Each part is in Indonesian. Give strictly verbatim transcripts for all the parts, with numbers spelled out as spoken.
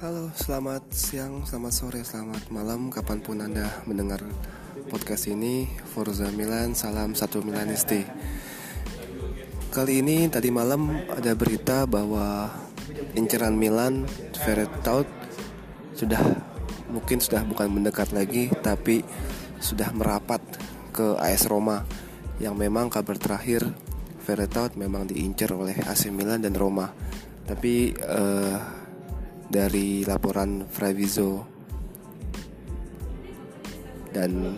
Halo, selamat siang, selamat sore, selamat malam, kapanpun Anda mendengar podcast ini. Forza Milan, salam satu Milanisti. Kali ini tadi malam ada berita bahwa inceran Milan, Verretout, sudah mungkin sudah bukan mendekat lagi, tapi sudah merapat ke A S Roma. Yang memang kabar terakhir Verretout memang diincar oleh A C Milan dan Roma. Tapi uh, dari laporan Treviso dan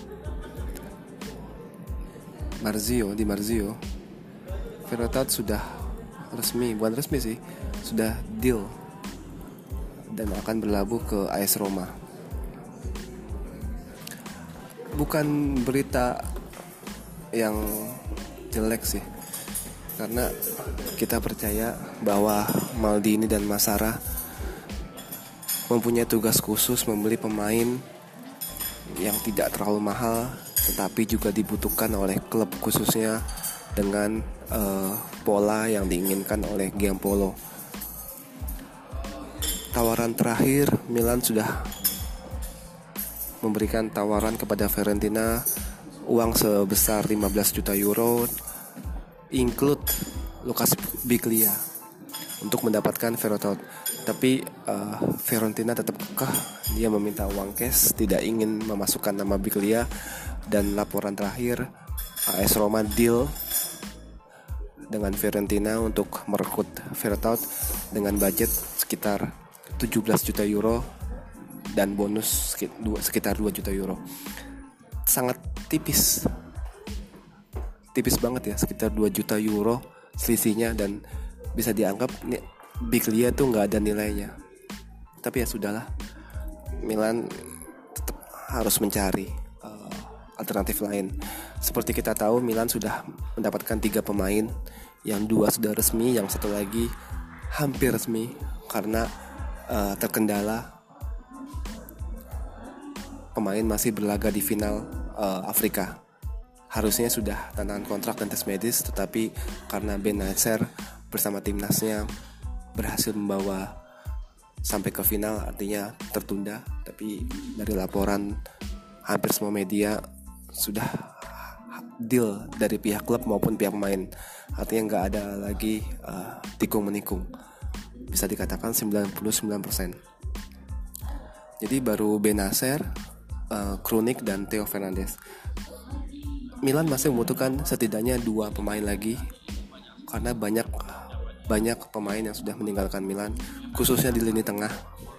Marzio di Marzio, Verretout sudah resmi, bukan resmi sih, sudah deal dan akan berlabuh ke A S Roma. Bukan berita yang jelek sih, karena kita percaya bahwa Maldini dan Massara mempunyai tugas khusus membeli pemain yang tidak terlalu mahal, tetapi juga dibutuhkan oleh klub khususnya dengan uh, pola yang diinginkan oleh Giampolo. Tawaran terakhir, Milan sudah memberikan tawaran kepada Fiorentina uang sebesar lima belas juta euro, include Lucas Biglia, untuk mendapatkan Verretout. Tapi uh, Fiorentina tetap kekeh, dia meminta uang cash, tidak ingin memasukkan nama Biglia. Dan laporan terakhir, A S Roma deal dengan Fiorentina untuk merekrut Verretout dengan budget sekitar tujuh belas juta euro dan bonus sekitar dua juta euro. Sangat tipis, tipis banget ya, sekitar dua juta euro selisihnya, dan bisa dianggap nih, Biglia tuh nggak ada nilainya. Tapi ya sudahlah, Milan tetap harus mencari uh, alternatif lain. Seperti kita tahu, Milan sudah mendapatkan tiga pemain, yang dua sudah resmi, yang satu lagi hampir resmi karena uh, terkendala pemain masih berlaga di final uh, Afrika. Harusnya sudah tanda tangan kontrak dan tes medis, tetapi karena Benacer bersama timnasnya berhasil membawa sampai ke final, artinya tertunda. Tapi dari laporan hampir semua media sudah deal dari pihak klub maupun pihak pemain, artinya nggak ada lagi uh, tikung menikung, bisa dikatakan sembilan puluh sembilan persen. Jadi baru Benacer, uh, Krunic dan Theo Fernandes. Milan masih membutuhkan setidaknya dua pemain lagi karena banyak banyak pemain yang sudah meninggalkan Milan, khususnya di lini tengah.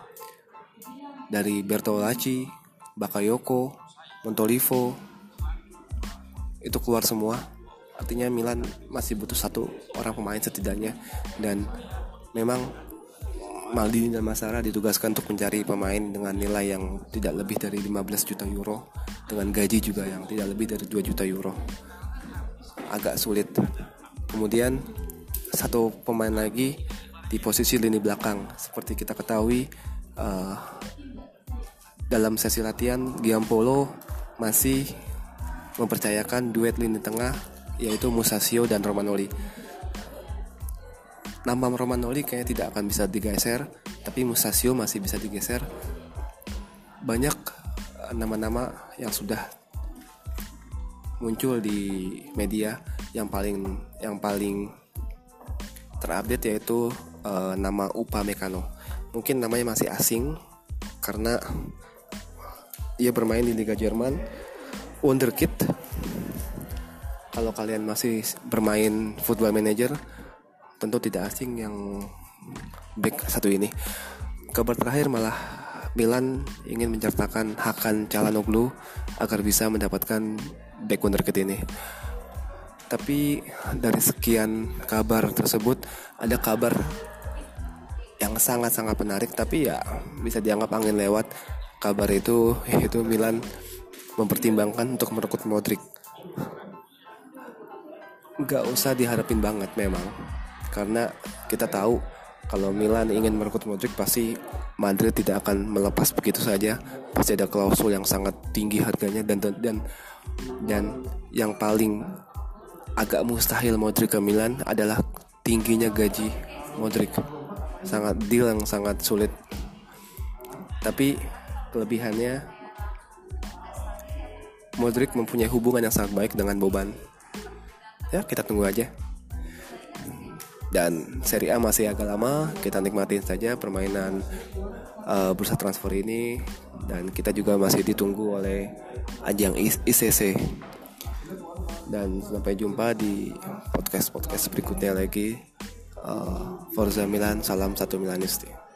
Dari Bertolacci, Bakayoko, Montolivo itu keluar semua. Artinya Milan masih butuh satu orang pemain setidaknya, dan memang Maldini dan Massara ditugaskan untuk mencari pemain dengan nilai yang tidak lebih dari lima belas juta euro, dengan gaji juga yang tidak lebih dari dua juta euro. Agak sulit. Kemudian satu pemain lagi di posisi lini belakang. Seperti kita ketahui, uh, dalam sesi latihan Giampolo masih mempercayakan duet lini tengah, yaitu Musacchio dan Romagnoli. Nama Romagnoli kayaknya tidak akan bisa digeser, tapi Musacchio masih bisa digeser. Banyak nama-nama yang sudah muncul di media, yang paling yang paling terupdate yaitu uh, nama Upamecano. Mungkin namanya masih asing karena ia bermain di Liga Jerman, Wonderkid. Kalau kalian masih bermain Football Manager, tentu tidak asing yang back satu ini. Kabar terakhir malah Milan ingin menceritakan Hakan Çalhanoğlu agar bisa mendapatkan back Wonderkid ini. Tapi dari sekian kabar tersebut, ada kabar yang sangat-sangat menarik, tapi ya bisa dianggap angin lewat. Kabar itu yaitu Milan mempertimbangkan untuk merekrut Modric. Gak usah diharapin banget memang, karena kita tahu kalau Milan ingin merekrut Modric, pasti Madrid tidak akan melepas begitu saja. Pasti ada klausul yang sangat tinggi harganya, dan dan dan yang paling agak mustahil Modric ke Milan adalah tingginya gaji Modric. Sangat deal yang sangat sulit Tapi kelebihannya, Modric mempunyai hubungan yang sangat baik dengan Boban. Ya, kita tunggu aja. Dan Serie A masih agak lama, kita nikmatin saja permainan uh, bursa transfer ini. Dan kita juga masih ditunggu oleh ajang I C C. Dan sampai jumpa di podcast-podcast berikutnya lagi. uh, Forza Milan, salam satu Milanisti.